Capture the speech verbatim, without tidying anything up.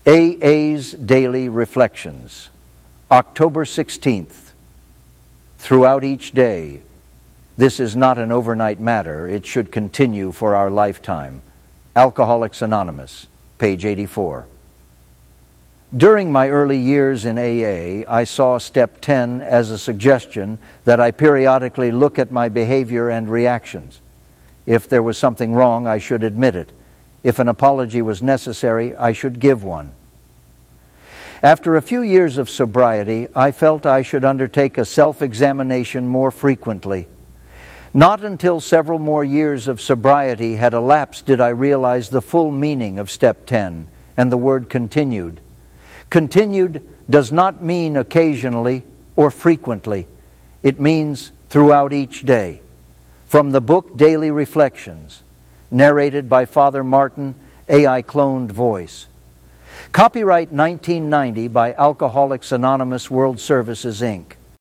A A's Daily Reflections, October sixteenth. Throughout each day, this is not an overnight matter. It should continue for our lifetime. Alcoholics Anonymous, page eighty-four. During my early years in A A, I saw step ten as a suggestion that I periodically look at my behavior and reactions. If there was something wrong, I should admit it. If an apology was necessary, I should give one. After a few years of sobriety, I felt I should undertake a self-examination more frequently. Not until several more years of sobriety had elapsed did I realize the full meaning of step ten and the word continued. Continued does not mean occasionally or frequently. It means throughout each day. From the book Daily Reflections, narrated by Father Martin, A I cloned voice. Copyright nineteen ninety by Alcoholics Anonymous World Services, Incorporated